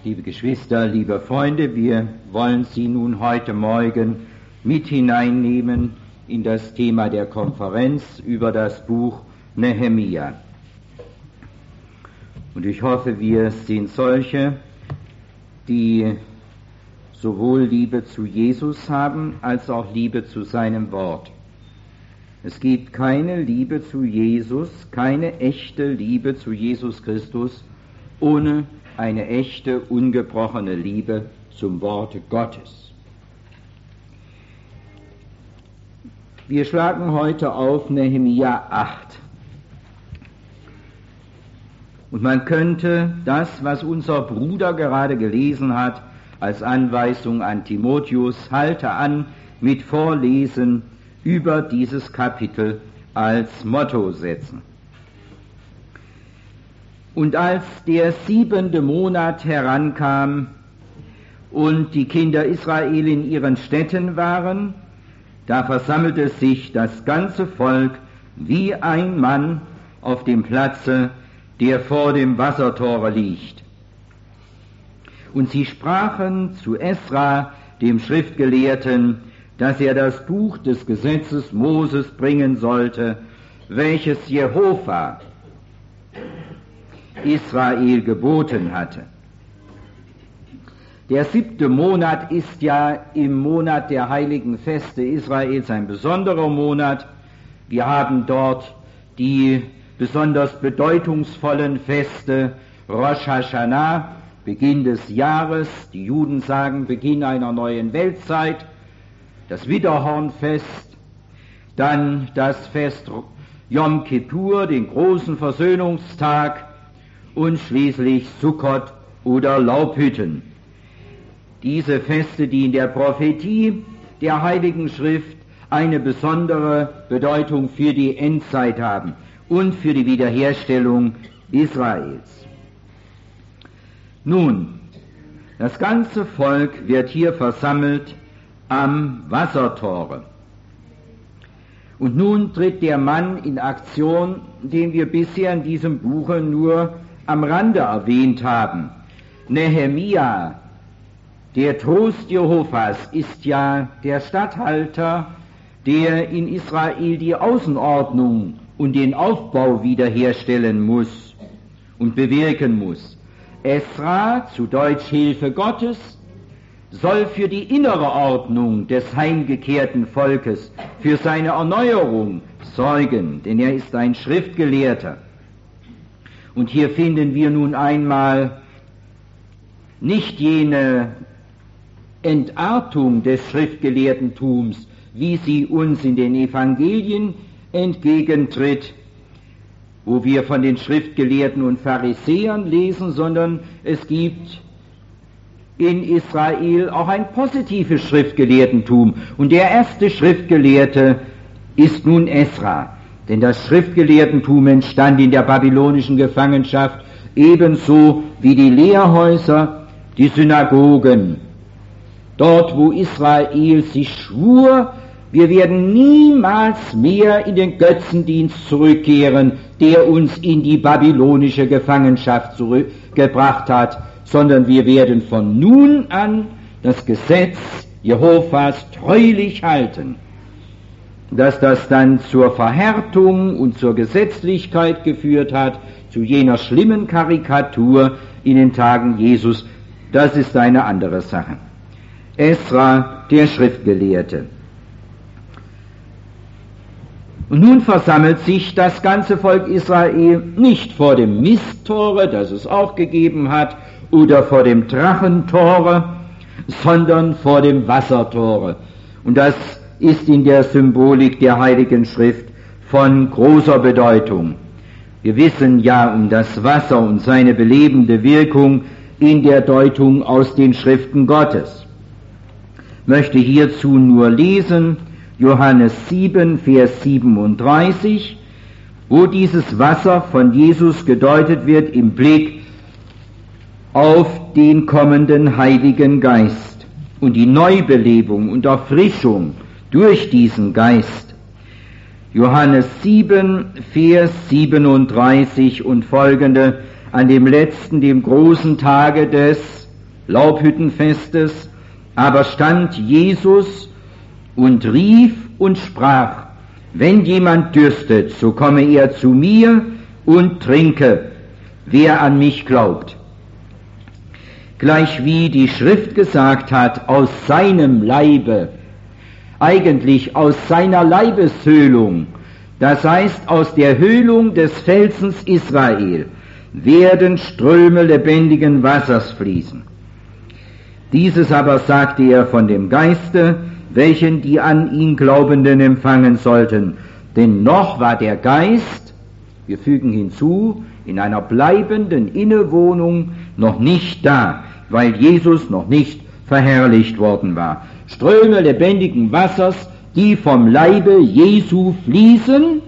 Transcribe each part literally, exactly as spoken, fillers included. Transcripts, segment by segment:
Liebe Geschwister, liebe Freunde, wir wollen Sie nun heute Morgen mit hineinnehmen in das Thema der Konferenz über das Buch Nehemia. Und ich hoffe, wir sind solche, die sowohl Liebe zu Jesus haben, als auch Liebe zu seinem Wort. Es gibt keine Liebe zu Jesus, keine echte Liebe zu Jesus Christus, ohne eine echte, ungebrochene Liebe zum Worte Gottes. Wir schlagen heute auf Nehemia acht. Und man könnte das, was unser Bruder gerade gelesen hat, als Anweisung an Timotheus, halte an mit Vorlesen über dieses Kapitel als Motto setzen. Und als der siebente Monat herankam und die Kinder Israel in ihren Städten waren, da versammelte sich das ganze Volk wie ein Mann auf dem Platze, der vor dem Wassertore liegt. Und sie sprachen zu Esra, dem Schriftgelehrten, dass er das Buch des Gesetzes Moses bringen sollte, welches Jehova Israel geboten hatte. Der siebte Monat ist ja im Monat der heiligen Feste Israels ein besonderer Monat. Wir haben dort die besonders bedeutungsvollen Feste Rosh Hashanah, Beginn des Jahres, die Juden sagen Beginn einer neuen Weltzeit, das Widderhornfest, dann das Fest Yom Kippur, den großen Versöhnungstag, und schließlich Sukkot oder Laubhütten. Diese Feste, die in der Prophetie der Heiligen Schrift eine besondere Bedeutung für die Endzeit haben und für die Wiederherstellung Israels. Nun, das ganze Volk wird hier versammelt am Wassertore. Und nun tritt der Mann in Aktion, den wir bisher in diesem Buche nur am Rande erwähnt haben. Nehemia, der Trost Jehovas, ist ja der Statthalter, der in Israel die Außenordnung und den Aufbau wiederherstellen muss und bewirken muss. Esra, zu Deutsch Hilfe Gottes, soll für die innere Ordnung des heimgekehrten Volkes, für seine Erneuerung sorgen, denn er ist ein Schriftgelehrter. Und hier finden wir nun einmal nicht jene Entartung des Schriftgelehrtentums, wie sie uns in den Evangelien entgegentritt, wo wir von den Schriftgelehrten und Pharisäern lesen, sondern es gibt in Israel auch ein positives Schriftgelehrtentum. Und der erste Schriftgelehrte ist nun Esra. Denn das Schriftgelehrtentum entstand in der babylonischen Gefangenschaft ebenso wie die Lehrhäuser, die Synagogen. Dort, wo Israel sich schwur, wir werden niemals mehr in den Götzendienst zurückkehren, der uns in die babylonische Gefangenschaft zurückgebracht hat, sondern wir werden von nun an das Gesetz Jehovas treulich halten. Dass das dann zur Verhärtung und zur Gesetzlichkeit geführt hat, zu jener schlimmen Karikatur in den Tagen Jesus, das ist eine andere Sache. Esra, der Schriftgelehrte. Und nun versammelt sich das ganze Volk Israel nicht vor dem Misttore, das es auch gegeben hat, oder vor dem Drachentore, sondern vor dem Wassertore. Und das ist in der Symbolik der Heiligen Schrift von großer Bedeutung. Wir wissen ja um das Wasser und seine belebende Wirkung in der Deutung aus den Schriften Gottes. Ich möchte hierzu nur lesen Johannes sieben, Vers siebenunddreißig, wo dieses Wasser von Jesus gedeutet wird im Blick auf den kommenden Heiligen Geist und die Neubelebung und Erfrischung durch diesen Geist. Johannes sieben, Vers siebenunddreißig und folgende: An dem letzten, dem großen Tage des Laubhüttenfestes, aber stand Jesus und rief und sprach: Wenn jemand dürstet, so komme er zu mir und trinke, wer an mich glaubt. Gleich wie die Schrift gesagt hat, aus seinem Leibe, eigentlich aus seiner Leibeshöhlung, das heißt aus der Höhlung des Felsens Israel, werden Ströme lebendigen Wassers fließen. Dieses aber sagte er von dem Geiste, welchen die an ihn Glaubenden empfangen sollten. Denn noch war der Geist, wir fügen hinzu, in einer bleibenden Innewohnung noch nicht da, weil Jesus noch nicht verherrlicht worden war. Ströme lebendigen Wassers, die vom Leibe Jesu fließen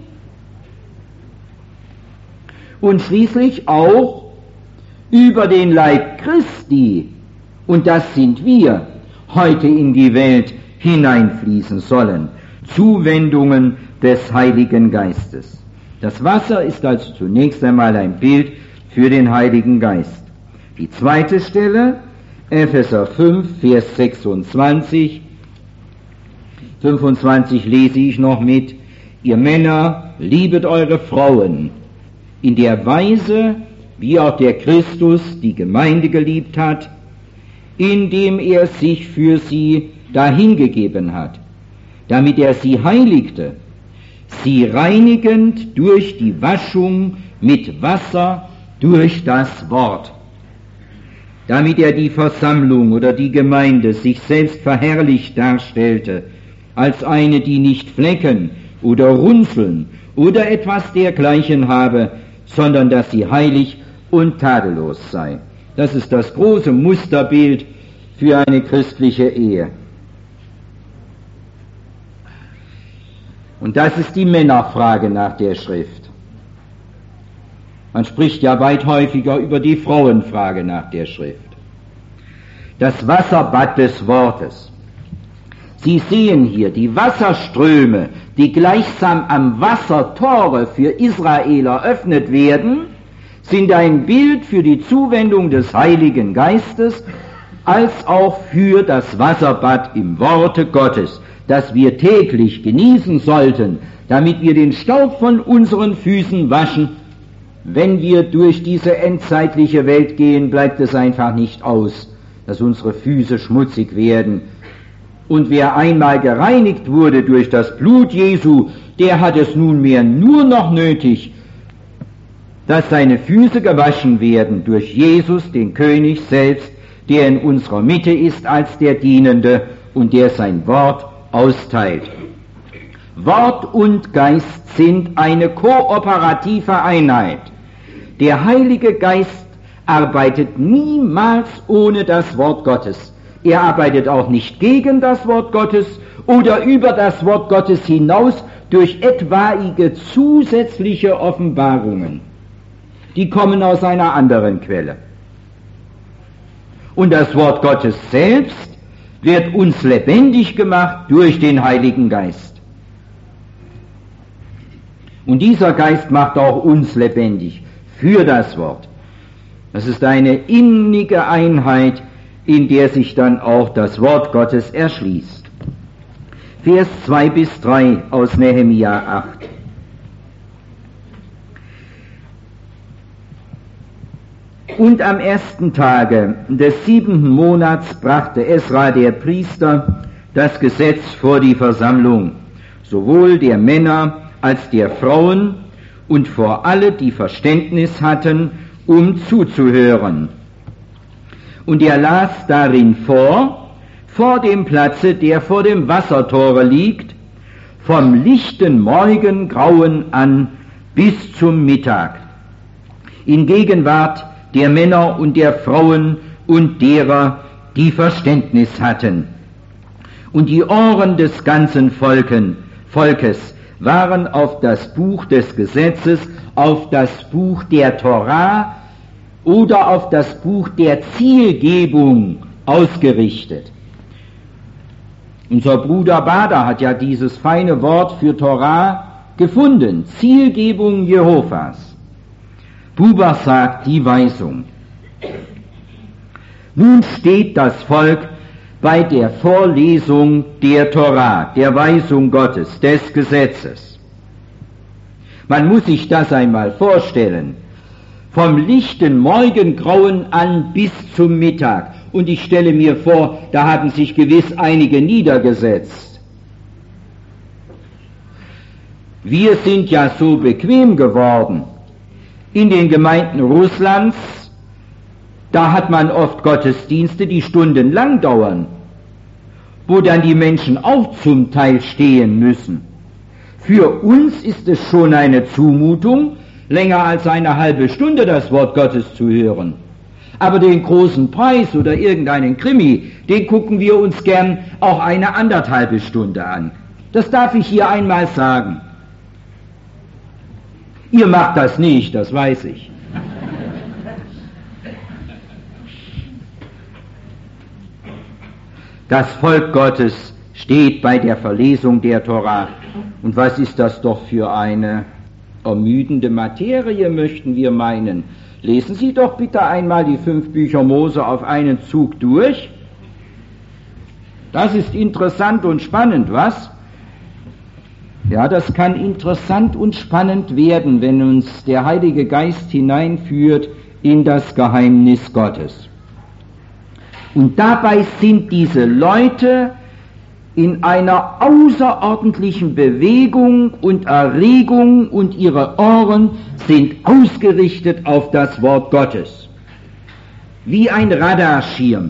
und schließlich auch über den Leib Christi, und das sind wir, heute in die Welt hineinfließen sollen. Zuwendungen des Heiligen Geistes. Das Wasser ist also zunächst einmal ein Bild für den Heiligen Geist. Die zweite Stelle, Epheser fünf, Vers sechsundzwanzig, fünfundzwanzig lese ich noch mit: Ihr Männer, liebet eure Frauen in der Weise, wie auch der Christus die Gemeinde geliebt hat, indem er sich für sie dahingegeben hat, damit er sie heiligte, sie reinigend durch die Waschung mit Wasser durch das Wort, damit er die Versammlung oder die Gemeinde sich selbst verherrlicht darstellte, als eine, die nicht Flecken oder Runzeln oder etwas dergleichen habe, sondern dass sie heilig und tadellos sei. Das ist das große Musterbild für eine christliche Ehe. Und das ist die Männerfrage nach der Schrift. Man spricht ja weit häufiger über die Frauenfrage nach der Schrift. Das Wasserbad des Wortes. Sie sehen hier die Wasserströme, die gleichsam am Wassertore für Israel eröffnet werden, sind ein Bild für die Zuwendung des Heiligen Geistes, als auch für das Wasserbad im Worte Gottes, das wir täglich genießen sollten, damit wir den Staub von unseren Füßen waschen. Wenn wir durch diese endzeitliche Welt gehen, bleibt es einfach nicht aus, dass unsere Füße schmutzig werden. Und wer einmal gereinigt wurde durch das Blut Jesu, der hat es nunmehr nur noch nötig, dass seine Füße gewaschen werden durch Jesus, den König selbst, der in unserer Mitte ist als der Dienende und der sein Wort austeilt. Wort und Geist sind eine kooperative Einheit. Der Heilige Geist arbeitet niemals ohne das Wort Gottes. Er arbeitet auch nicht gegen das Wort Gottes oder über das Wort Gottes hinaus durch etwaige zusätzliche Offenbarungen. Die kommen aus einer anderen Quelle. Und das Wort Gottes selbst wird uns lebendig gemacht durch den Heiligen Geist. Und dieser Geist macht auch uns lebendig für das Wort. Das ist eine innige Einheit, in der sich dann auch das Wort Gottes erschließt. Vers zwei bis drei aus Nehemia acht. Und am ersten Tage des siebenten Monats brachte Esra der Priester das Gesetz vor die Versammlung, sowohl der Männer als der Frauen und vor alle, die Verständnis hatten, um zuzuhören. Und er las darin vor, vor dem Platze, der vor dem Wassertore liegt, vom lichten Morgengrauen an bis zum Mittag, in Gegenwart der Männer und der Frauen und derer, die Verständnis hatten. Und die Ohren des ganzen Volken, Volkes waren auf das Buch des Gesetzes, auf das Buch der Torah oder auf das Buch der Zielgebung ausgerichtet. Unser Bruder Bader hat ja dieses feine Wort für Torah gefunden, Zielgebung Jehovas. Buber sagt die Weisung. Nun steht das Volk bei der Vorlesung der Torah, der Weisung Gottes, des Gesetzes. Man muss sich das einmal vorstellen. Vom lichten Morgengrauen an bis zum Mittag. Und ich stelle mir vor, da haben sich gewiss einige niedergesetzt. Wir sind ja so bequem geworden. In den Gemeinden Russlands, da hat man oft Gottesdienste, die stundenlang dauern, wo dann die Menschen auch zum Teil stehen müssen. Für uns ist es schon eine Zumutung, länger als eine halbe Stunde das Wort Gottes zu hören. Aber den großen Preis oder irgendeinen Krimi, den gucken wir uns gern auch eine anderthalbe Stunde an. Das darf ich hier einmal sagen. Ihr macht das nicht, das weiß ich. Das Volk Gottes steht bei der Verlesung der Torah. Und was ist das doch für eine ermüdende Materie, möchten wir meinen. Lesen Sie doch bitte einmal die fünf Bücher Mose auf einen Zug durch. Das ist interessant und spannend, was? Ja, das kann interessant und spannend werden, wenn uns der Heilige Geist hineinführt in das Geheimnis Gottes. Und dabei sind diese Leute in einer außerordentlichen Bewegung und Erregung und ihre Ohren sind ausgerichtet auf das Wort Gottes. Wie ein Radarschirm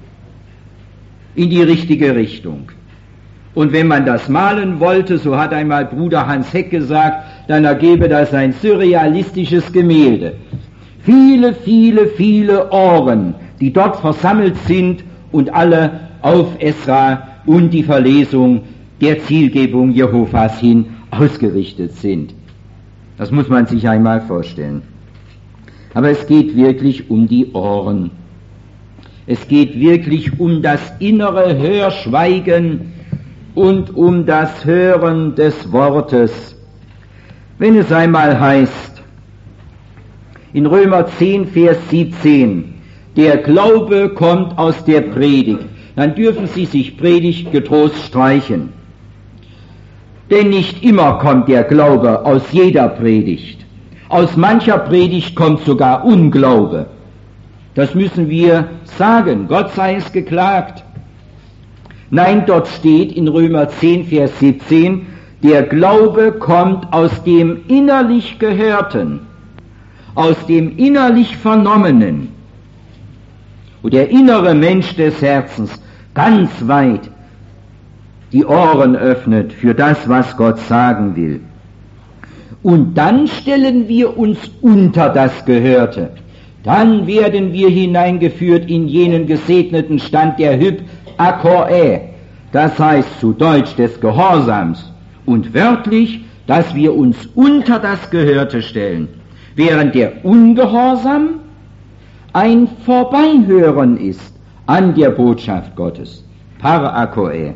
in die richtige Richtung. Und wenn man das malen wollte, so hat einmal Bruder Hans Heck gesagt, dann ergebe das ein surrealistisches Gemälde. Viele, viele, viele Ohren, die dort versammelt sind und alle auf Esra und die Verlesung der Zielgebung Jehovas hin ausgerichtet sind. Das muss man sich einmal vorstellen. Aber es geht wirklich um die Ohren. Es geht wirklich um das innere Hörschweigen und um das Hören des Wortes. Wenn es einmal heißt, in Römer zehn, Vers siebzehn, der Glaube kommt aus der Predigt, dann dürfen Sie sich Predigt getrost streichen. Denn nicht immer kommt der Glaube aus jeder Predigt. Aus mancher Predigt kommt sogar Unglaube. Das müssen wir sagen, Gott sei es geklagt. Nein, dort steht in Römer zehn, Vers siebzehn, der Glaube kommt aus dem innerlich Gehörten, aus dem innerlich Vernommenen. Und der innere Mensch des Herzens ganz weit die Ohren öffnet für das, was Gott sagen will. Und dann stellen wir uns unter das Gehörte. Dann werden wir hineingeführt in jenen gesegneten Stand der Hypakoä, das heißt zu Deutsch des Gehorsams, und wörtlich, dass wir uns unter das Gehörte stellen, während der Ungehorsam ein Vorbeihören ist an der Botschaft Gottes. Parakoä.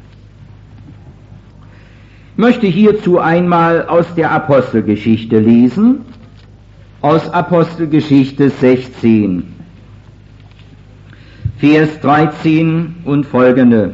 Ich möchte hierzu einmal aus der Apostelgeschichte lesen, aus Apostelgeschichte sechzehn, Vers dreizehn und folgende.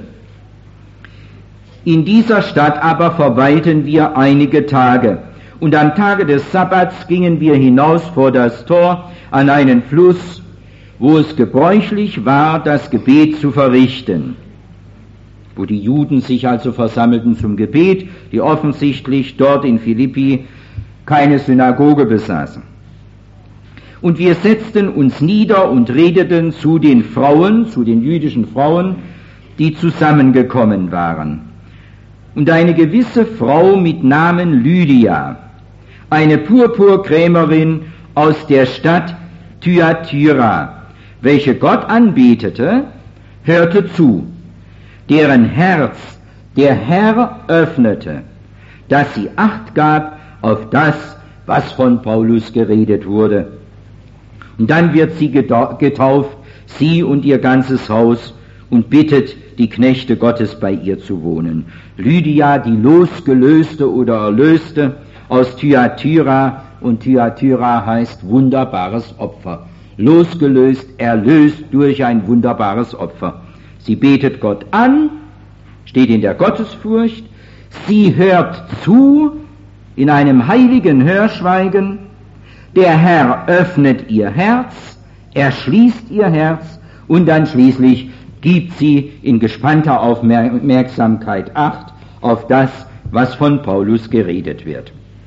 In dieser Stadt aber verweilten wir einige Tage, und am Tage des Sabbats gingen wir hinaus vor das Tor an einen Fluss, wo es gebräuchlich war, das Gebet zu verrichten. Wo die Juden sich also versammelten zum Gebet, die offensichtlich dort in Philippi keine Synagoge besaßen. Und wir setzten uns nieder und redeten zu den Frauen, zu den jüdischen Frauen, die zusammengekommen waren. Und eine gewisse Frau mit Namen Lydia, eine Purpurkrämerin aus der Stadt Thyatira, welche Gott anbetete, hörte zu, deren Herz der Herr öffnete, dass sie Acht gab auf das, was von Paulus geredet wurde. Und dann wird sie getauft, sie und ihr ganzes Haus, und bittet die Knechte Gottes, bei ihr zu wohnen. Lydia, die losgelöste oder erlöste aus Thyatira, und Thyatira heißt wunderbares Opfer. losgelöst, erlöst durch ein wunderbares Opfer. Sie betet Gott an, steht in der Gottesfurcht, sie hört zu in einem heiligen Hörschweigen, der Herr öffnet ihr Herz, erschließt ihr Herz und dann schließlich gibt sie in gespannter Aufmerksamkeit Acht auf das, was von Paulus geredet wird.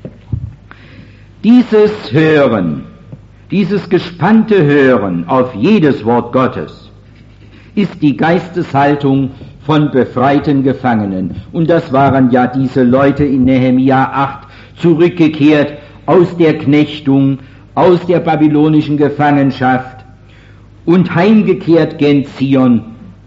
Dieses Hören, dieses gespannte Hören auf jedes Wort Gottes ist die Geisteshaltung von befreiten Gefangenen. Und das waren ja diese Leute in Nehemia acht, zurückgekehrt aus der Knechtung, aus der babylonischen Gefangenschaft und heimgekehrt gen Zion.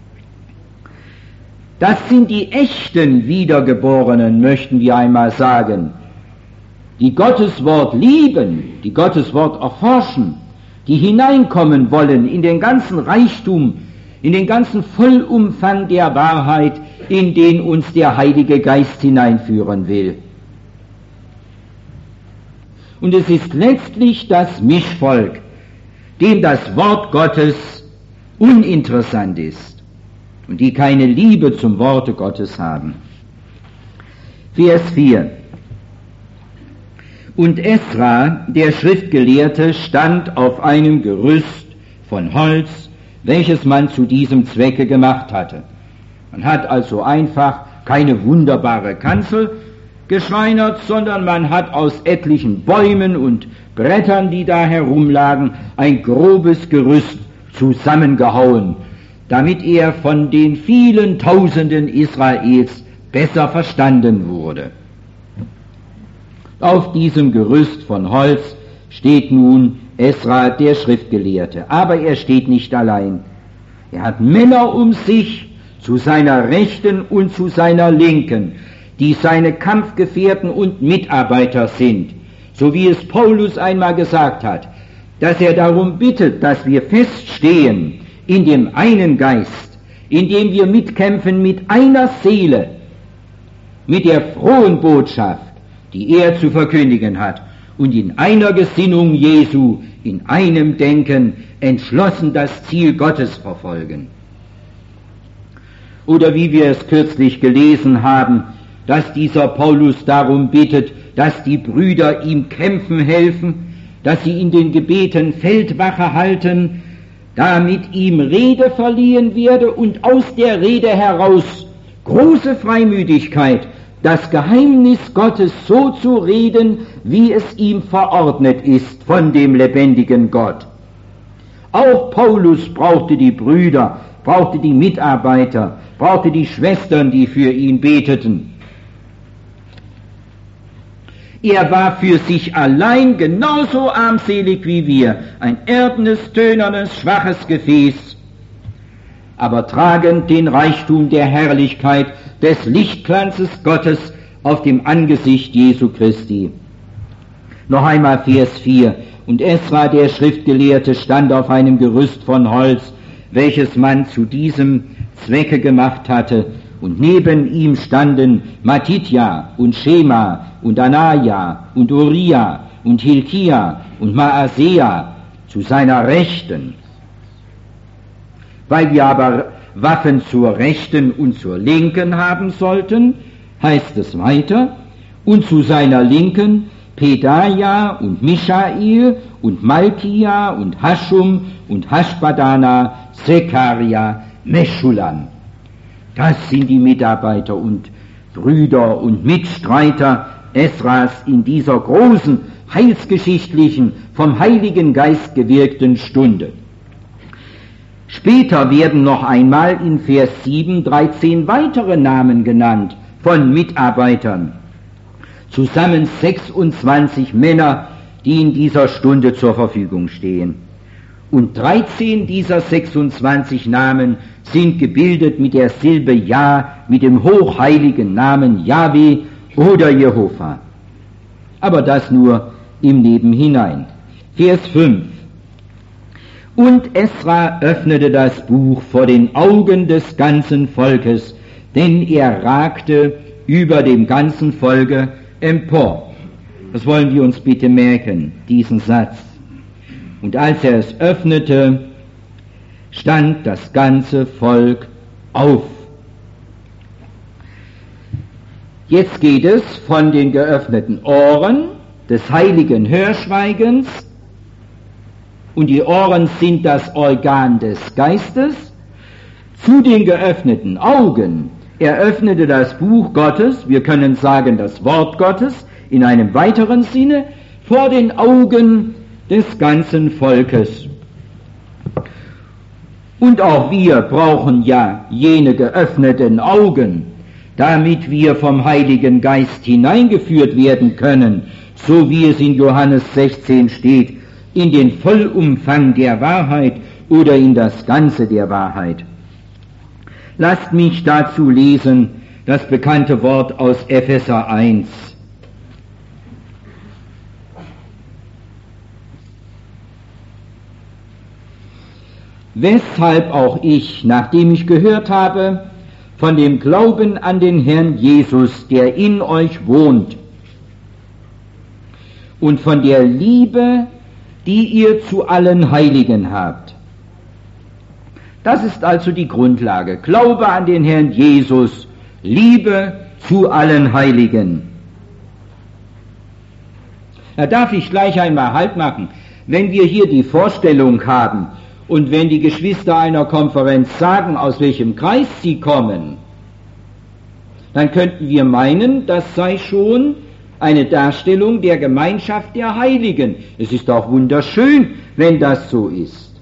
Das sind die echten Wiedergeborenen, möchten wir einmal sagen, die Gottes Wort lieben, die Gottes Wort erforschen, die hineinkommen wollen in den ganzen Reichtum, in den ganzen Vollumfang der Wahrheit, in den uns der Heilige Geist hineinführen will. Und es ist letztlich das Mischvolk, dem das Wort Gottes uninteressant ist und die keine Liebe zum Worte Gottes haben. Vers vier. Und Esra, der Schriftgelehrte, stand auf einem Gerüst von Holz, welches man zu diesem Zwecke gemacht hatte. Man hat also einfach keine wunderbare Kanzel geschreinert, sondern man hat aus etlichen Bäumen und Brettern, die da herumlagen, ein grobes Gerüst zusammengehauen, damit er von den vielen Tausenden Israels besser verstanden wurde. Auf diesem Gerüst von Holz steht nun Esra, der Schriftgelehrte. Aber er steht nicht allein. Er hat Männer um sich, zu seiner Rechten und zu seiner Linken, die seine Kampfgefährten und Mitarbeiter sind, so wie es Paulus einmal gesagt hat, dass er darum bittet, dass wir feststehen in dem einen Geist, in dem wir mitkämpfen mit einer Seele, mit der frohen Botschaft, die er zu verkündigen hat, und in einer Gesinnung Jesu, in einem Denken, entschlossen das Ziel Gottes verfolgen. Oder wie wir es kürzlich gelesen haben, dass dieser Paulus darum bittet, dass die Brüder ihm kämpfen helfen, dass sie in den Gebeten Feldwache halten, damit ihm Rede verliehen werde und aus der Rede heraus große Freimütigkeit, das Geheimnis Gottes so zu reden, wie es ihm verordnet ist von dem lebendigen Gott. Auch Paulus brauchte die Brüder, brauchte die Mitarbeiter, brauchte die Schwestern, die für ihn beteten. Er war für sich allein genauso armselig wie wir, ein erdenes, tönernes, schwaches Gefäß, aber tragend den Reichtum der Herrlichkeit des Lichtglanzes Gottes auf dem Angesicht Jesu Christi. Noch einmal Vers vier. Und Esra, der Schriftgelehrte, stand auf einem Gerüst von Holz, welches man zu diesem Zwecke gemacht hatte, und neben ihm standen Matithia und Schema und Anaja und Uriah und Hilkia und Maasea zu seiner Rechten. Weil wir aber Waffen zur Rechten und zur Linken haben sollten, heißt es weiter, und zu seiner Linken Pedaja und Mischael und Malkia und Haschum und Haschbadana, Zekaria, Meschulam. Das sind die Mitarbeiter und Brüder und Mitstreiter Esras in dieser großen, heilsgeschichtlichen, vom Heiligen Geist gewirkten Stunde. Später werden noch einmal in Vers sieben dreizehn weitere Namen genannt von Mitarbeitern. Zusammen sechsundzwanzig Männer, die in dieser Stunde zur Verfügung stehen. Und dreizehn dieser sechsundzwanzig Namen sind gebildet mit der Silbe Ja, mit dem hochheiligen Namen Jahwe oder Jehova. Aber das nur im Nebenhinein. Vers fünf. Und Esra öffnete das Buch vor den Augen des ganzen Volkes, denn er ragte über dem ganzen Volke empor. Das wollen wir uns bitte merken, diesen Satz. Und als er es öffnete, stand das ganze Volk auf. Jetzt geht es von den geöffneten Ohren des heiligen Hörschweigens, und die Ohren sind das Organ des Geistes, zu den geöffneten Augen. Er öffnete das Buch Gottes, wir können sagen das Wort Gottes, in einem weiteren Sinne, vor den Augen des ganzen Volkes. Und auch wir brauchen ja jene geöffneten Augen, damit wir vom Heiligen Geist hineingeführt werden können, so wie es in Johannes sechzehn steht, in den Vollumfang der Wahrheit oder in das Ganze der Wahrheit. Lasst mich dazu lesen das bekannte Wort aus Epheser eins. Weshalb auch ich, nachdem ich gehört habe, von dem Glauben an den Herrn Jesus, der in euch wohnt, und von der Liebe, die ihr zu allen Heiligen habt. Das ist also die Grundlage. Glaube an den Herrn Jesus, Liebe zu allen Heiligen. Da darf ich gleich einmal Halt machen. Wenn wir hier die Vorstellung haben und wenn die Geschwister einer Konferenz sagen, aus welchem Kreis sie kommen, dann könnten wir meinen, das sei schon eine Darstellung der Gemeinschaft der Heiligen. Es ist auch wunderschön, wenn das so ist.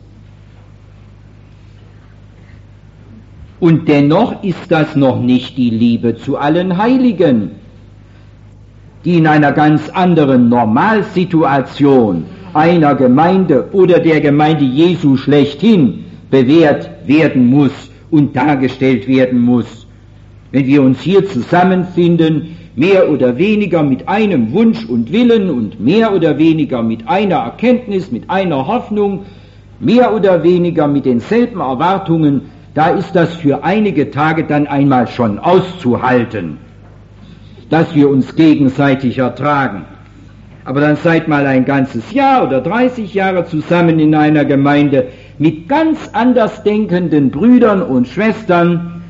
Und dennoch ist das noch nicht die Liebe zu allen Heiligen, die in einer ganz anderen Normalsituation einer Gemeinde oder der Gemeinde Jesu schlechthin bewährt werden muss und dargestellt werden muss. Wenn wir uns hier zusammenfinden, mehr oder weniger mit einem Wunsch und Willen und mehr oder weniger mit einer Erkenntnis, mit einer Hoffnung, mehr oder weniger mit denselben Erwartungen, da ist das für einige Tage dann einmal schon auszuhalten, dass wir uns gegenseitig ertragen. Aber dann seid mal ein ganzes Jahr oder dreißig Jahre zusammen in einer Gemeinde mit ganz anders denkenden Brüdern und Schwestern,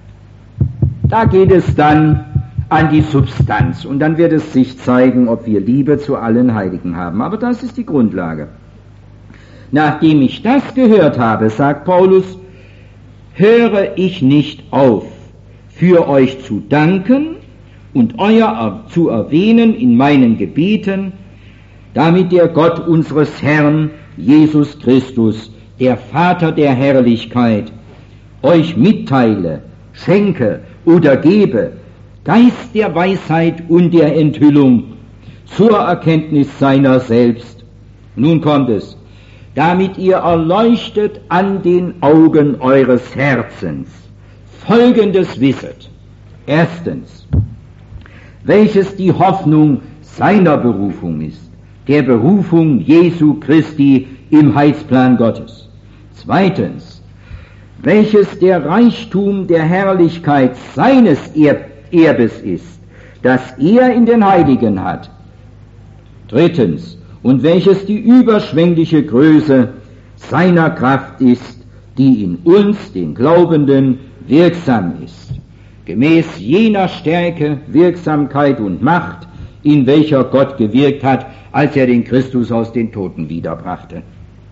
da geht es dann an die Substanz und dann wird es sich zeigen, ob wir Liebe zu allen Heiligen haben. Aber das ist die Grundlage. Nachdem ich das gehört habe, sagt Paulus, höre ich nicht auf, für euch zu danken und euer zu erwähnen in meinen Gebeten, damit der Gott unseres Herrn Jesus Christus, der Vater der Herrlichkeit, euch mitteile, schenke oder gebe, Geist der Weisheit und der Enthüllung zur Erkenntnis seiner selbst. Nun kommt es, damit ihr erleuchtet an den Augen eures Herzens. Folgendes wisset. Erstens, welches die Hoffnung seiner Berufung ist, der Berufung Jesu Christi im Heilsplan Gottes. Zweitens, welches der Reichtum der Herrlichkeit seines Erbes Erbes ist, das er in den Heiligen hat. Drittens, und welches die überschwängliche Größe seiner Kraft ist, die in uns, den Glaubenden, wirksam ist, gemäß jener Stärke, Wirksamkeit und Macht, in welcher Gott gewirkt hat, als er den Christus aus den Toten wiederbrachte.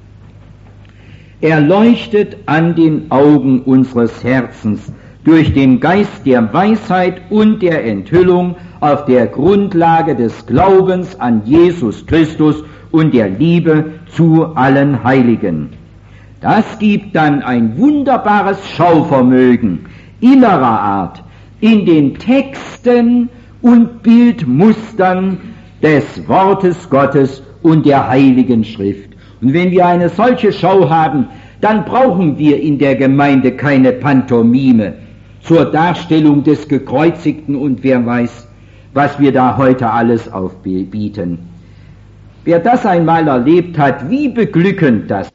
Er leuchtet an den Augen unseres Herzens, durch den Geist der Weisheit und der Enthüllung auf der Grundlage des Glaubens an Jesus Christus und der Liebe zu allen Heiligen. Das gibt dann ein wunderbares Schauvermögen innerer Art in den Texten und Bildmustern des Wortes Gottes und der Heiligen Schrift. Und wenn wir eine solche Schau haben, dann brauchen wir in der Gemeinde keine Pantomime zur Darstellung des Gekreuzigten und wer weiß, was wir da heute alles aufbieten. Wer das einmal erlebt hat, wie beglückend das,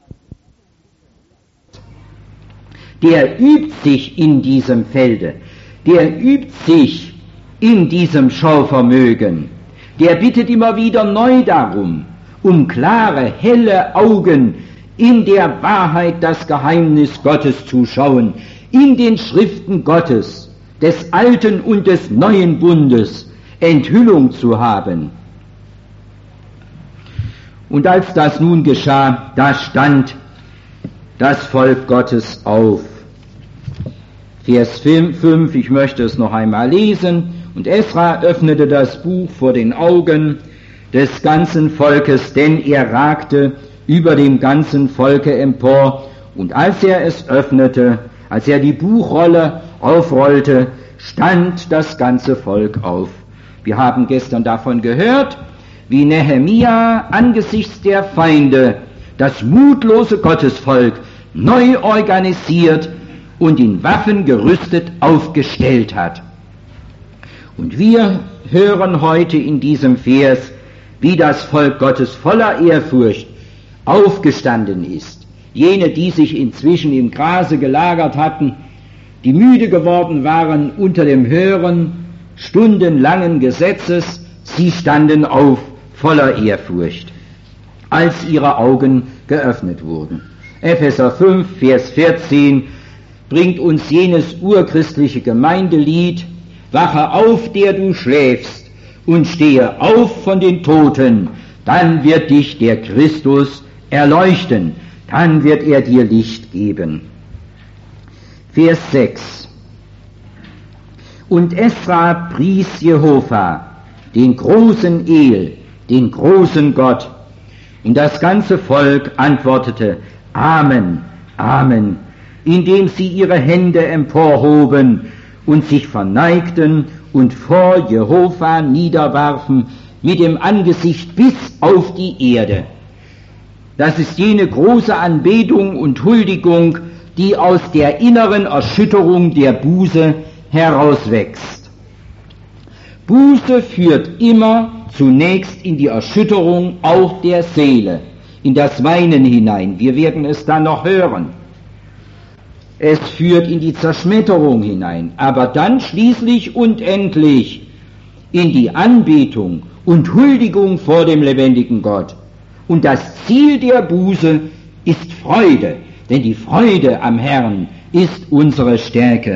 der übt sich in diesem Felde, der übt sich in diesem Schauvermögen, der bittet immer wieder neu darum um klare, helle Augen in der Wahrheit das Geheimnis Gottes zu schauen, in den Schriften Gottes, des Alten und des Neuen Bundes, Enthüllung zu haben. Und als das nun geschah, da stand das Volk Gottes auf. Vers fünf, ich möchte es noch einmal lesen. Und Esra öffnete das Buch vor den Augen des ganzen Volkes, denn er ragte über dem ganzen Volke empor. Und als er es öffnete, als er die Buchrolle aufrollte, stand das ganze Volk auf. Wir haben gestern davon gehört, wie Nehemia angesichts der Feinde das mutlose Gottesvolk neu organisiert und in Waffen gerüstet aufgestellt hat. Und wir hören heute in diesem Vers, wie das Volk Gottes voller Ehrfurcht aufgestanden ist. Jene, die sich inzwischen im Grase gelagert hatten, die müde geworden waren unter dem Hören stundenlangen Gesetzes, sie standen auf voller Ehrfurcht, als ihre Augen geöffnet wurden. Epheser fünf, Vers vierzehn bringt uns jenes urchristliche Gemeindelied: Wache auf, der du schläfst, und stehe auf von den Toten, dann wird dich der Christus erleuchten, dann wird er dir Licht geben. Vers sechs. Und Esra pries Jehova, den großen El, den großen Gott. Und das ganze Volk antwortete: Amen, Amen, indem sie ihre Hände emporhoben und sich verneigten und vor Jehova niederwarfen mit dem Angesicht bis auf die Erde. Das ist jene große Anbetung und Huldigung, die aus der inneren Erschütterung der Buße herauswächst. Buße führt immer zunächst in die Erschütterung auch der Seele, in das Weinen hinein. Wir werden es dann noch hören. Es führt in die Zerschmetterung hinein, aber dann schließlich und endlich in die Anbetung und Huldigung vor dem lebendigen Gott. Und das Ziel der Buße ist Freude, denn die Freude am Herrn ist unsere Stärke.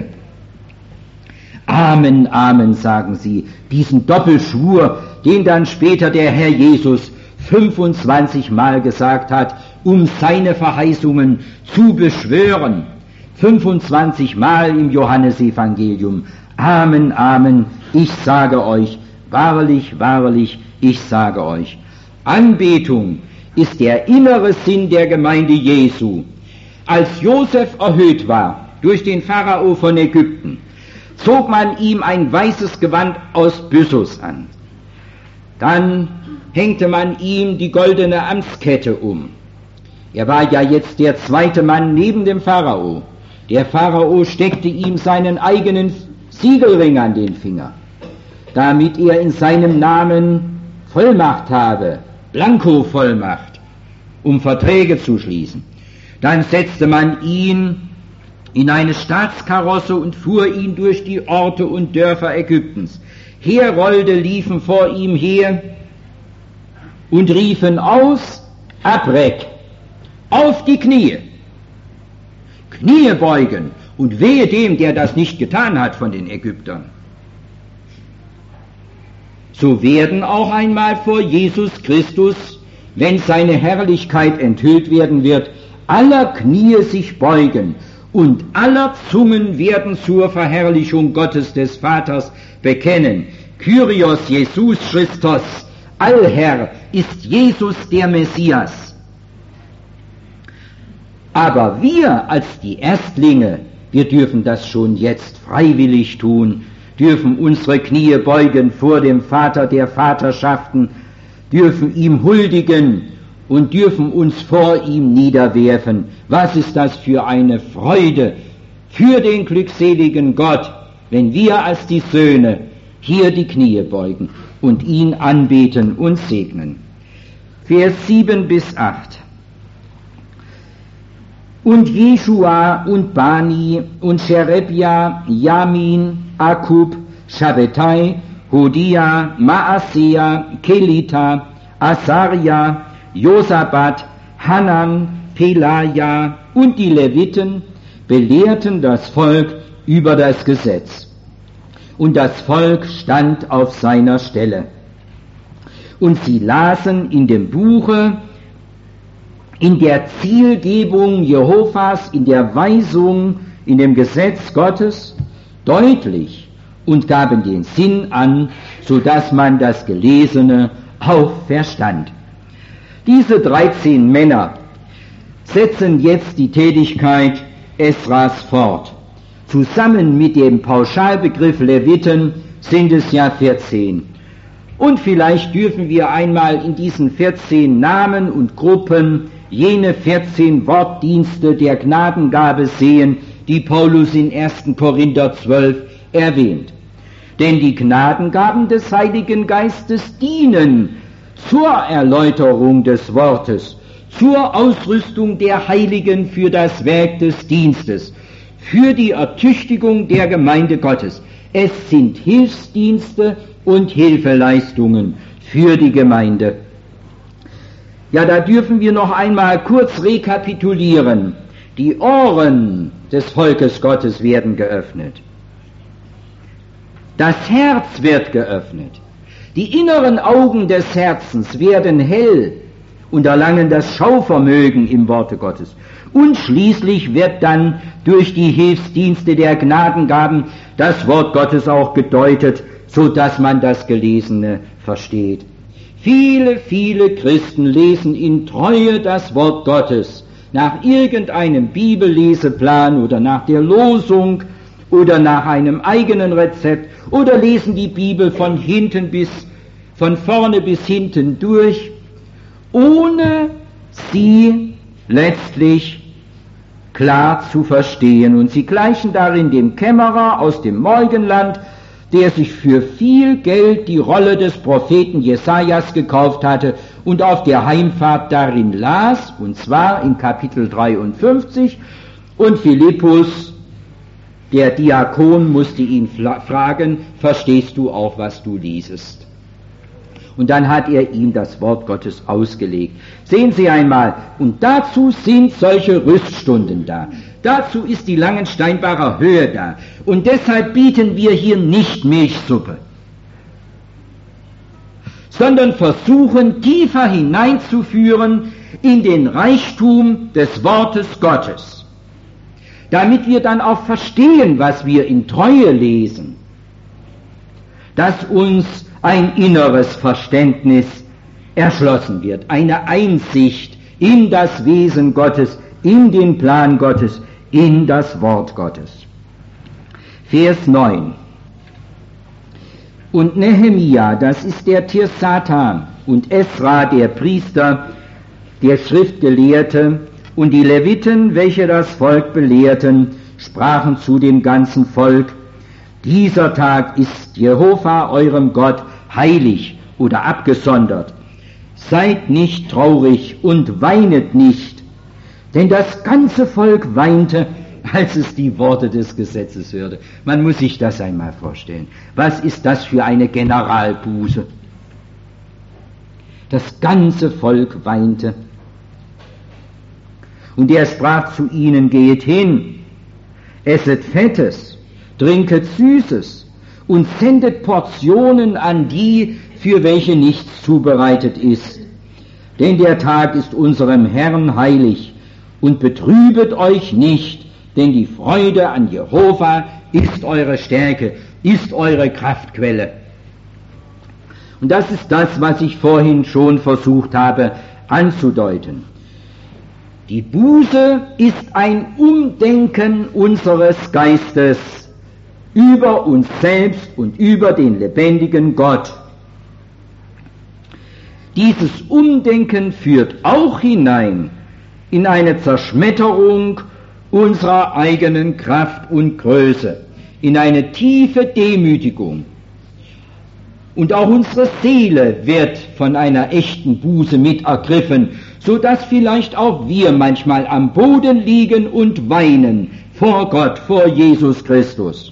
Amen, Amen, sagen sie, diesen Doppelschwur, den dann später der Herr Jesus fünfundzwanzig Mal gesagt hat, um seine Verheißungen zu beschwören. fünfundzwanzig Mal im Johannesevangelium. Amen, Amen, ich sage euch, wahrlich, wahrlich, ich sage euch. Anbetung ist der innere Sinn der Gemeinde Jesu. Als Josef erhöht war durch den Pharao von Ägypten, zog man ihm ein weißes Gewand aus Byssus an. Dann hängte man ihm die goldene Amtskette um. Er war ja jetzt der zweite Mann neben dem Pharao. Der Pharao steckte ihm seinen eigenen Siegelring an den Finger, damit er in seinem Namen Vollmacht habe, Blanko-Vollmacht, um Verträge zu schließen. Dann setzte man ihn in eine Staatskarosse und fuhr ihn durch die Orte und Dörfer Ägyptens. Herolde liefen vor ihm her und riefen aus: Abrek, auf die Knie, Knie beugen, und wehe dem, der das nicht getan hat von den Ägyptern. So werden auch einmal vor Jesus Christus, wenn seine Herrlichkeit enthüllt werden wird, aller Knie sich beugen und aller Zungen werden zur Verherrlichung Gottes des Vaters bekennen: Kyrios Jesus Christos, Allherr ist Jesus der Messias. Aber wir als die Erstlinge, wir dürfen das schon jetzt freiwillig tun, dürfen unsere Knie beugen vor dem Vater der Vaterschaften, dürfen ihm huldigen und dürfen uns vor ihm niederwerfen. Was ist das für eine Freude für den glückseligen Gott, wenn wir als die Söhne hier die Knie beugen und ihn anbeten und segnen. Vers sieben bis acht. Und Jeschua und Bani und Sherebia, Yamin, Akub, Shabbetai, Hodia, Maasea, Kelita, Asaria, Josabat, Hanan, Pelaja und die Leviten belehrten das Volk über das Gesetz. Und das Volk stand auf seiner Stelle. Und sie lasen in dem Buche, in der Zielgebung Jehovas, in der Weisung, in dem Gesetz Gottes deutlich und gaben den Sinn an, so dass man das Gelesene auch verstand. Diese dreizehn Männer setzen jetzt die Tätigkeit Esras fort. Zusammen mit dem Pauschalbegriff Leviten sind es ja vierzehn. Und vielleicht dürfen wir einmal in diesen vierzehn Namen und Gruppen jene vierzehn Wortdienste der Gnadengabe sehen, die Paulus in ersten Korinther zwölf erwähnt. Denn die Gnadengaben des Heiligen Geistes dienen zur Erläuterung des Wortes, zur Ausrüstung der Heiligen für das Werk des Dienstes, für die Ertüchtigung der Gemeinde Gottes. Es sind Hilfsdienste und Hilfeleistungen für die Gemeinde. Ja, da dürfen wir noch einmal kurz rekapitulieren. Die Ohren des Volkes Gottes werden geöffnet. Das Herz wird geöffnet. Die inneren Augen des Herzens werden hell und erlangen das Schauvermögen im Worte Gottes. Und schließlich wird dann durch die Hilfsdienste der Gnadengaben das Wort Gottes auch gedeutet, so dass man das Gelesene versteht. Viele, viele Christen lesen in Treue das Wort Gottes nach irgendeinem Bibelleseplan oder nach der Losung oder nach einem eigenen Rezept oder lesen die Bibel von hinten bis, von vorne bis hinten durch, ohne sie letztlich klar zu verstehen. Und sie gleichen darin dem Kämmerer aus dem Morgenland, der sich für viel Geld die Rolle des Propheten Jesajas gekauft hatte und auf der Heimfahrt darin las, und zwar in Kapitel dreiundfünfzig, und Philippus, der Diakon, musste ihn fragen, verstehst du auch, was du liesest? Und dann hat er ihm das Wort Gottes ausgelegt. Sehen Sie einmal, und dazu sind solche Rüststunden da. Dazu ist die Langensteinbacher Höhe da. Und deshalb bieten wir hier nicht Milchsuppe, sondern versuchen tiefer hineinzuführen in den Reichtum des Wortes Gottes, damit wir dann auch verstehen, was wir in Treue lesen, dass uns ein inneres Verständnis erschlossen wird, eine Einsicht in das Wesen Gottes, in den Plan Gottes, in das Wort Gottes. Vers neun. Und Nehemia, das ist der Tirsata, und Esra, der Priester, der Schriftgelehrte, und die Leviten, welche das Volk belehrten, sprachen zu dem ganzen Volk: Dieser Tag ist Jehova, eurem Gott, heilig oder abgesondert. Seid nicht traurig und weinet nicht, denn das ganze Volk weinte, als es die Worte des Gesetzes hörte. Man muss sich das einmal vorstellen. Was ist das für eine Generalbuße? Das ganze Volk weinte. Und er sprach zu ihnen: Geht hin, esset Fettes, trinket Süßes und sendet Portionen an die, für welche nichts zubereitet ist. Denn der Tag ist unserem Herrn heilig, und betrübet euch nicht, denn die Freude an Jehova ist eure Stärke, ist eure Kraftquelle. Und das ist das, was ich vorhin schon versucht habe anzudeuten. Die Buße ist ein Umdenken unseres Geistes über uns selbst und über den lebendigen Gott. Dieses Umdenken führt auch hinein in eine Zerschmetterung unserer eigenen Kraft und Größe, in eine tiefe Demütigung. Und auch unsere Seele wird von einer echten Buße mit ergriffen, so dass vielleicht auch wir manchmal am Boden liegen und weinen vor Gott, vor Jesus Christus.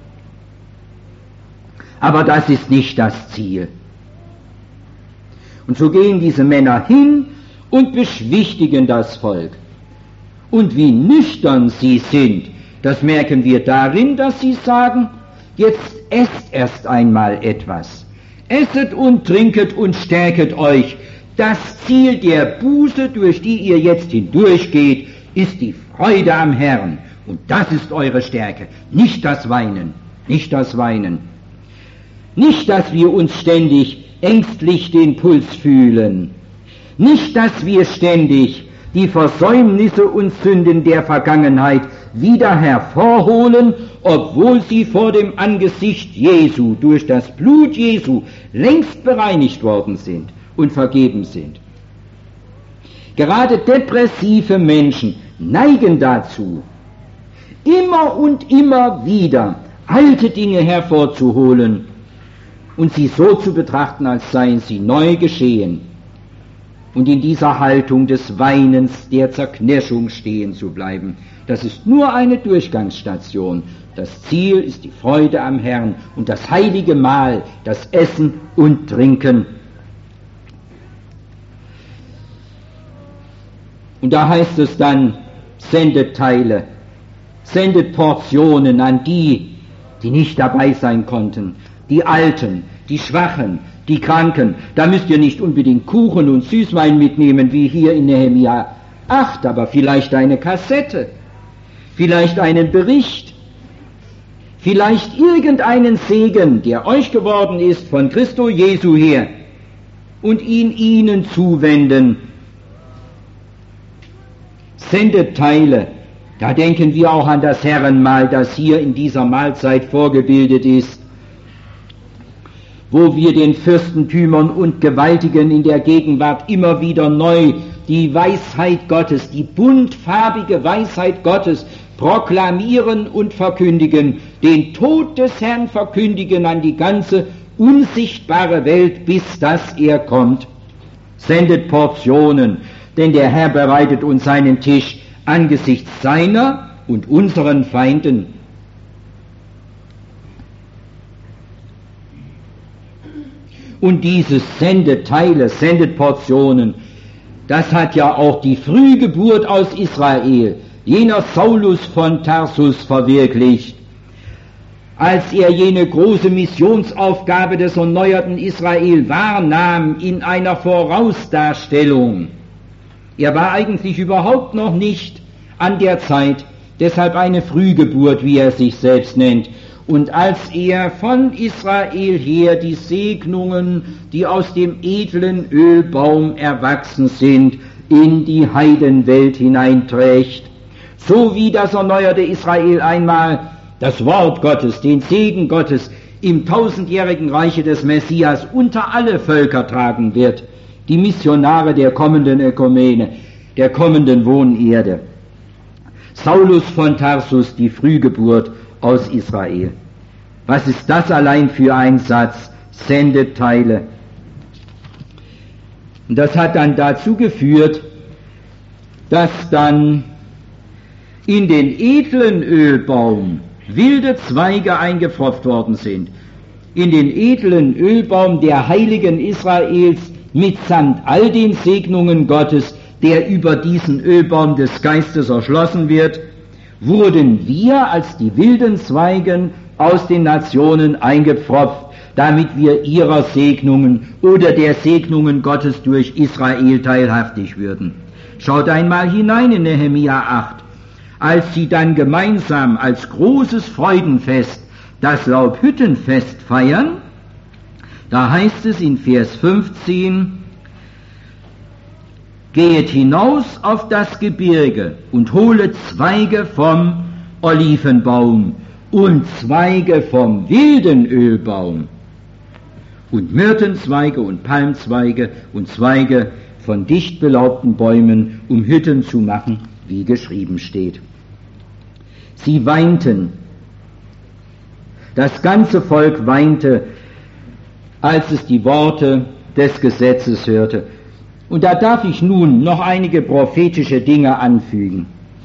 Aber das ist nicht das Ziel. Und so gehen diese Männer hin und beschwichtigen das Volk. Und wie nüchtern sie sind, das merken wir darin, dass sie sagen, jetzt esst erst einmal etwas. Esset und trinket und stärket euch. Das Ziel der Buße, durch die ihr jetzt hindurchgeht, ist die Freude am Herrn. Und das ist eure Stärke. Nicht das Weinen, nicht das Weinen. Nicht, dass wir uns ständig ängstlich den Puls fühlen. Nicht, dass wir ständig die Versäumnisse und Sünden der Vergangenheit wieder hervorholen, obwohl sie vor dem Angesicht Jesu durch das Blut Jesu längst bereinigt worden sind und vergeben sind. Gerade depressive Menschen neigen dazu, immer und immer wieder alte Dinge hervorzuholen und sie so zu betrachten, als seien sie neu geschehen, und in dieser Haltung des Weinens, der Zerknirschung stehen zu bleiben. Das ist nur eine Durchgangsstation. Das Ziel ist die Freude am Herrn und das heilige Mahl, das Essen und Trinken. Und da heißt es dann, sendet Teile, sendet Portionen an die, die nicht dabei sein konnten, die Alten, die Schwachen, die Kranken. Da müsst ihr nicht unbedingt Kuchen und Süßwein mitnehmen, wie hier in Nehemia acht, aber vielleicht eine Kassette, vielleicht einen Bericht, vielleicht irgendeinen Segen, der euch geworden ist von Christo Jesu her, und ihn ihnen zuwenden. Sendet Teile. Da denken wir auch an das Herrenmahl, das hier in dieser Mahlzeit vorgebildet ist, wo wir den Fürstentümern und Gewaltigen in der Gegenwart immer wieder neu die Weisheit Gottes, die buntfarbige Weisheit Gottes proklamieren und verkündigen, den Tod des Herrn verkündigen an die ganze unsichtbare Welt, bis dass er kommt. Sendet Portionen, denn der Herr bereitet uns seinen Tisch angesichts seiner und unseren Feinden. Und dieses sendet Teile, sendet Portionen, das hat ja auch die Frühgeburt aus Israel, jener Saulus von Tarsus, verwirklicht, als er jene große Missionsaufgabe des erneuerten Israel wahrnahm in einer Vorausdarstellung. Er war eigentlich überhaupt noch nicht an der Zeit, deshalb eine Frühgeburt, wie er sich selbst nennt. Und als er von Israel her die Segnungen, die aus dem edlen Ölbaum erwachsen sind, in die Heidenwelt hineinträgt, so wie das erneuerte Israel einmal das Wort Gottes, den Segen Gottes im tausendjährigen Reiche des Messias unter alle Völker tragen wird, die Missionare der kommenden Ökumene, der kommenden Wohnerde. Saulus von Tarsus, die Frühgeburt aus Israel. Was ist das allein für ein Satz? Sendet Teile. Und das hat dann dazu geführt, dass dann in den edlen Ölbaum wilde Zweige eingepfropft worden sind. In den edlen Ölbaum der Heiligen Israels mitsamt all den Segnungen Gottes, der über diesen Ölbaum des Geistes erschlossen wird, wurden wir als die wilden Zweigen aus den Nationen eingepfropft, damit wir ihrer Segnungen oder der Segnungen Gottes durch Israel teilhaftig würden. Schaut einmal hinein in Nehemia acht, als sie dann gemeinsam als großes Freudenfest das Laubhüttenfest feiern, da heißt es in Vers fünfzehn, Gehet hinaus auf das Gebirge und holet Zweige vom Olivenbaum und Zweige vom wilden Ölbaum und Myrtenzweige und Palmzweige und Zweige von dicht belaubten Bäumen, um Hütten zu machen, wie geschrieben steht. Sie weinten, das ganze Volk weinte, als es die Worte des Gesetzes hörte. Und da darf ich nun noch einige prophetische Dinge anfügen.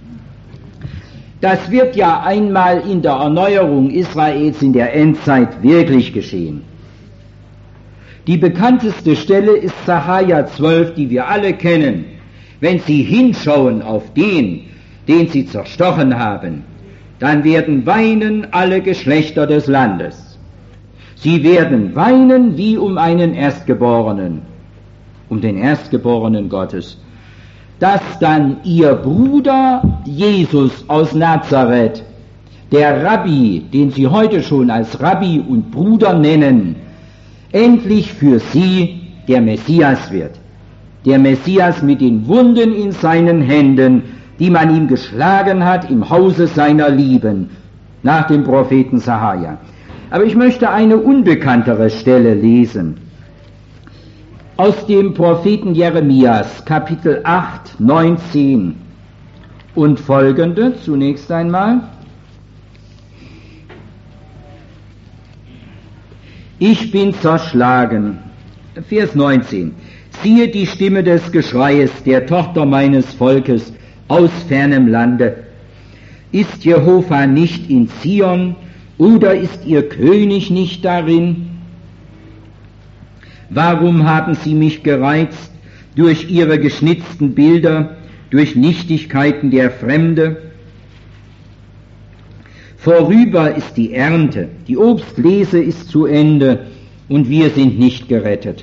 Das wird ja einmal in der Erneuerung Israels in der Endzeit wirklich geschehen. Die bekannteste Stelle ist Sacharja zwölf, die wir alle kennen. Wenn sie hinschauen auf den, den sie zerstochen haben, dann werden weinen alle Geschlechter des Landes. Sie werden weinen wie um einen Erstgeborenen, um den Erstgeborenen Gottes, dass dann ihr Bruder Jesus aus Nazareth, der Rabbi, den sie heute schon als Rabbi und Bruder nennen, endlich für sie der Messias wird. Der Messias mit den Wunden in seinen Händen, die man ihm geschlagen hat im Hause seiner Lieben, nach dem Propheten Sahaja. Aber ich möchte eine unbekanntere Stelle lesen. Aus dem Propheten Jeremias, Kapitel acht, neunzehn und folgende, zunächst einmal. Ich bin zerschlagen. Vers neunzehn. Siehe die Stimme des Geschreies der Tochter meines Volkes aus fernem Lande. Ist Jehova nicht in Zion, oder ist ihr König nicht darin? Warum haben sie mich gereizt durch ihre geschnitzten Bilder, durch Nichtigkeiten der Fremde? Vorüber ist die Ernte, die Obstlese ist zu Ende, und wir sind nicht gerettet.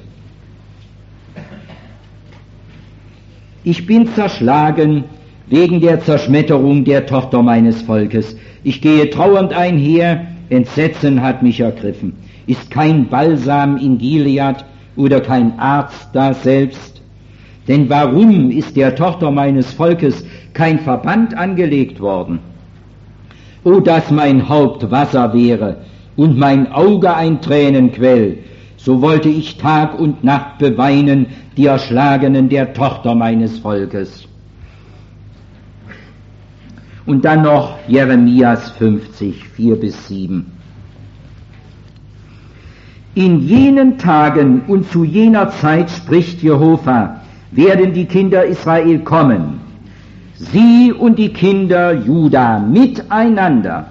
Ich bin zerschlagen wegen der Zerschmetterung der Tochter meines Volkes. Ich gehe trauernd einher, Entsetzen hat mich ergriffen. Ist kein Balsam in Gilead oder kein Arzt da selbst? Denn warum ist der Tochter meines Volkes kein Verband angelegt worden? O, dass mein Haupt Wasser wäre und mein Auge ein Tränenquell, so wollte ich Tag und Nacht beweinen die Erschlagenen der Tochter meines Volkes. Und dann noch Jeremias fünfzig, vier bis sieben. In jenen Tagen und zu jener Zeit, spricht Jehova, werden die Kinder Israel kommen, sie und die Kinder Juda miteinander,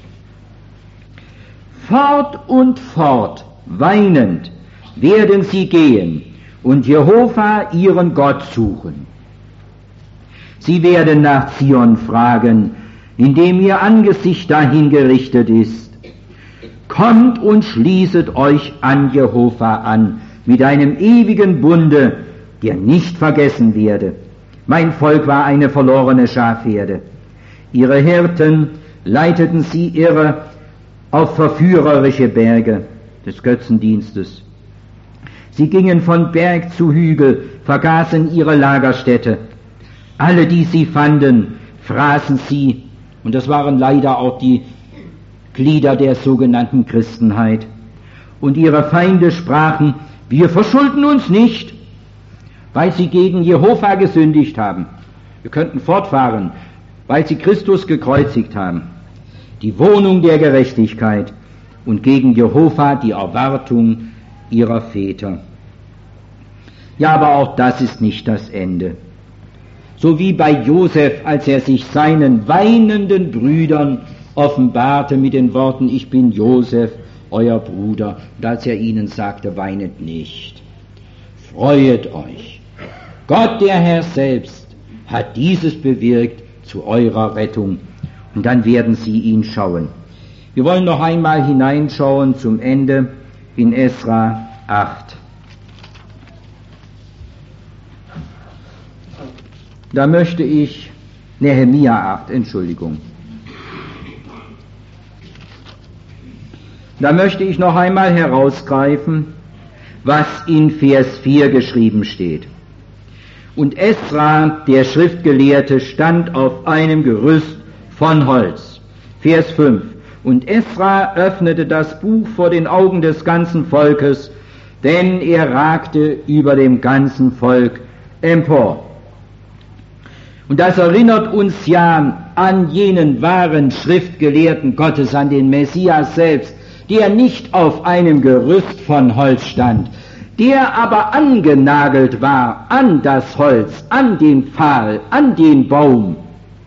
fort und fort, weinend, werden sie gehen und Jehova ihren Gott suchen. Sie werden nach Zion fragen, indem ihr Angesicht dahin gerichtet ist. Kommt und schließet euch an Jehova an, mit einem ewigen Bunde, der nicht vergessen werde. Mein Volk war eine verlorene Schafherde. Ihre Hirten leiteten sie irre auf verführerische Berge des Götzendienstes. Sie gingen von Berg zu Hügel, vergaßen ihre Lagerstätte. Alle, die sie fanden, fraßen sie, und das waren leider auch die Glieder der sogenannten Christenheit. Und ihre Feinde sprachen, wir verschulden uns nicht, weil sie gegen Jehova gesündigt haben. Wir könnten fortfahren, weil sie Christus gekreuzigt haben, die Wohnung der Gerechtigkeit, und gegen Jehova die Erwartung ihrer Väter. Ja, aber auch das ist nicht das Ende. So wie bei Josef, als er sich seinen weinenden Brüdern offenbarte mit den Worten, ich bin Josef, euer Bruder, und als er ihnen sagte, weinet nicht, freuet euch. Gott, der Herr selbst, hat dieses bewirkt zu eurer Rettung, und dann werden sie ihn schauen. Wir wollen noch einmal hineinschauen zum Ende in Esra acht. Da möchte ich, Nehemia acht, Entschuldigung. Da möchte ich noch einmal herausgreifen, was in Vers vier geschrieben steht. Und Esra, der Schriftgelehrte, stand auf einem Gerüst von Holz. Vers fünf. Und Esra öffnete das Buch vor den Augen des ganzen Volkes, denn er ragte über dem ganzen Volk empor. Und das erinnert uns ja an jenen wahren Schriftgelehrten Gottes, an den Messias selbst, der nicht auf einem Gerüst von Holz stand, der aber angenagelt war an das Holz, an den Pfahl, an den Baum,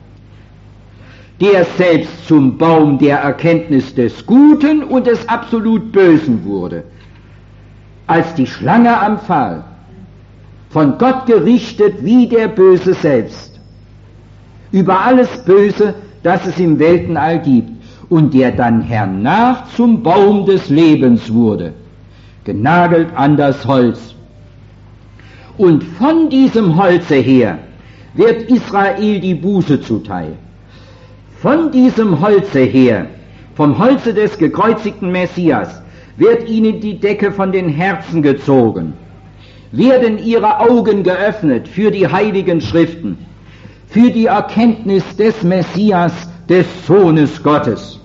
der selbst zum Baum der Erkenntnis des Guten und des absolut Bösen wurde. Als die Schlange am Pfahl von Gott gerichtet wie der Böse selbst, über alles Böse, das es im Weltenall gibt, und der dann hernach zum Baum des Lebens wurde, genagelt an das Holz. Und von diesem Holze her wird Israel die Buße zuteil. Von diesem Holze her, vom Holze des gekreuzigten Messias, wird ihnen die Decke von den Herzen gezogen, werden ihre Augen geöffnet für die heiligen Schriften, für die Erkenntnis des Messias, des Sohnes Gottes.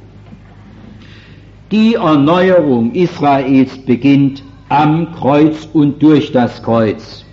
Die Erneuerung Israels beginnt am Kreuz und durch das Kreuz.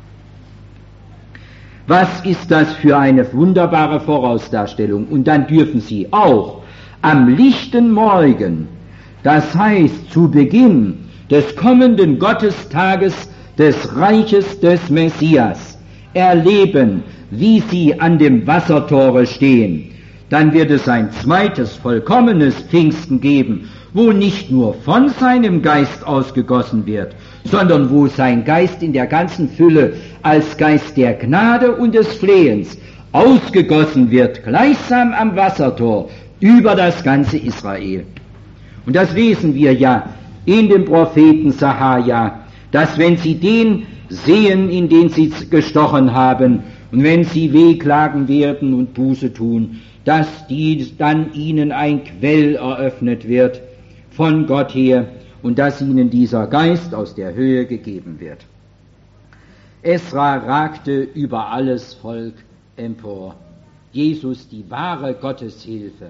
Was ist das für eine wunderbare Vorausdarstellung? Und dann dürfen Sie auch am lichten Morgen, das heißt zu Beginn des kommenden Gottestages des Reiches des Messias, erleben, wie Sie an dem Wassertore stehen. Dann wird es ein zweites, vollkommenes Pfingsten geben, wo nicht nur von seinem Geist ausgegossen wird, sondern wo sein Geist in der ganzen Fülle als Geist der Gnade und des Flehens ausgegossen wird, gleichsam am Wassertor über das ganze Israel. Und das lesen wir ja in dem Propheten Sachaja, dass wenn sie den sehen, in den sie gestochen haben, und wenn sie wehklagen werden und Buße tun, dass die, dann ihnen ein Quell eröffnet wird von Gott her und dass ihnen dieser Geist aus der Höhe gegeben wird. Esra ragte über alles Volk empor. Jesus, die wahre Gotteshilfe.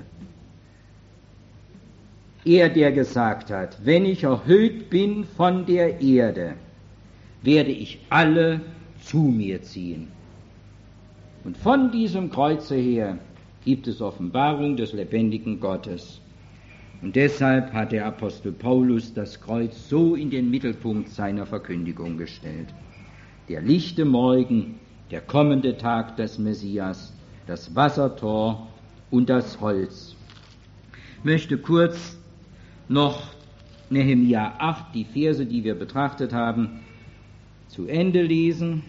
Er, der gesagt hat, wenn ich erhöht bin von der Erde, werde ich alle zu mir ziehen. Und von diesem Kreuze her gibt es Offenbarung des lebendigen Gottes. Und deshalb hat der Apostel Paulus das Kreuz so in den Mittelpunkt seiner Verkündigung gestellt. Der lichte Morgen, der kommende Tag des Messias, das Wassertor und das Holz. Ich möchte kurz noch Nehemia acht, die Verse, die wir betrachtet haben, zu Ende lesen.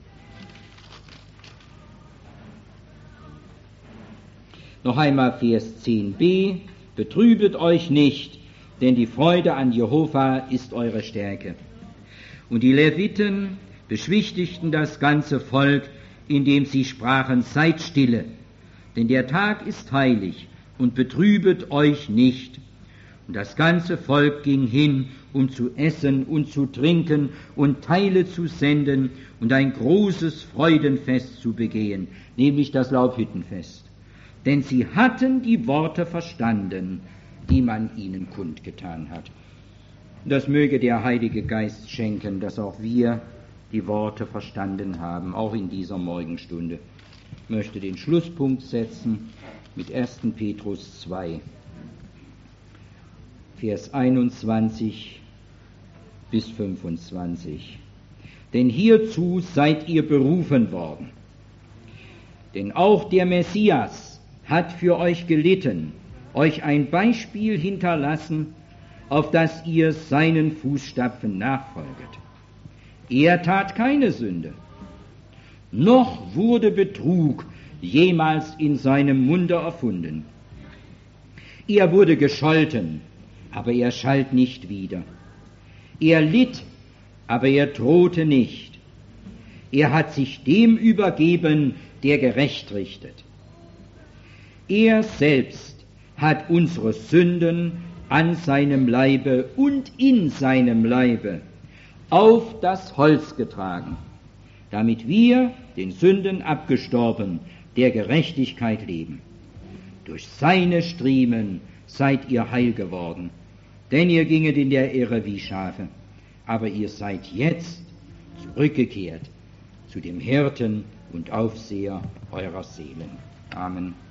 Noch einmal Vers zehn b. Betrübet euch nicht, denn die Freude an Jehova ist eure Stärke. Und die Leviten beschwichtigten das ganze Volk, indem sie sprachen, seid stille, denn der Tag ist heilig, und betrübet euch nicht. Und das ganze Volk ging hin, um zu essen und zu trinken und Teile zu senden und ein großes Freudenfest zu begehen, nämlich das Laubhüttenfest. Denn sie hatten die Worte verstanden, die man ihnen kundgetan hat. Das möge der Heilige Geist schenken, dass auch wir die Worte verstanden haben, auch in dieser Morgenstunde. Ich möchte den Schlusspunkt setzen mit ersten Petrus zwei, Vers einundzwanzig bis fünfundzwanzig. Denn hierzu seid ihr berufen worden. Denn auch der Messias hat für euch gelitten, euch ein Beispiel hinterlassen, auf das ihr seinen Fußstapfen nachfolget. Er tat keine Sünde, noch wurde Betrug jemals in seinem Munde erfunden. Er wurde gescholten, aber er schalt nicht wieder. Er litt, aber er drohte nicht. Er hat sich dem übergeben, der gerecht richtet. Er selbst hat unsere Sünden an seinem Leibe und in seinem Leibe auf das Holz getragen, damit wir, den Sünden abgestorben, der Gerechtigkeit leben. Durch seine Striemen seid ihr heil geworden, denn ihr ginget in der Irre wie Schafe, aber ihr seid jetzt zurückgekehrt zu dem Hirten und Aufseher eurer Seelen. Amen.